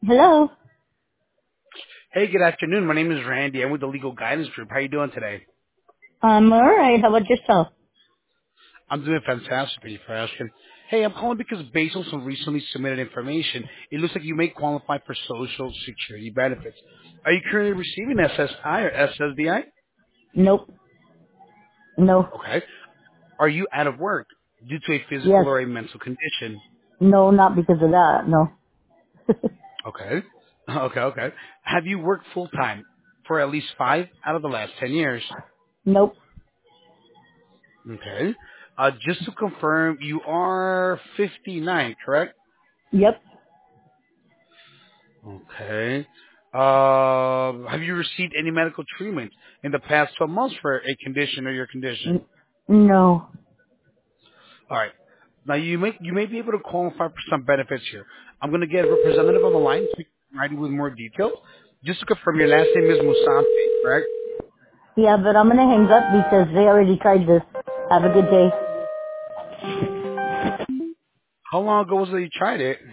Hello. Hey, good afternoon. My name is Randy. I'm with the Legal Guidance Group. How are you doing today? I'm alright. How about yourself? I'm doing fantastic. Thank you for asking. Hey, I'm calling because based on some recently submitted information, it looks like you may qualify for Social Security benefits. Are you currently receiving SSI or SSDI? Nope. No. Okay. Are you out of work due to a Yes. physical or a mental condition? No, not because of that. No. Okay. Okay. Have you worked full time for at least 5 out of the last 10 years? Nope. Okay. Just to confirm, you are 59, correct? Yep. Okay. Have you received any medical treatment in the past 12 months for a condition or your condition? No. All right. Now you may be able to qualify for some benefits here. I'm going to get a representative on the line so we can provide you with more details. Just to confirm, your last name is Musanti, correct? Yeah, but I'm gonna hang up because they already tried this. Have a good day. How long ago was it you tried it?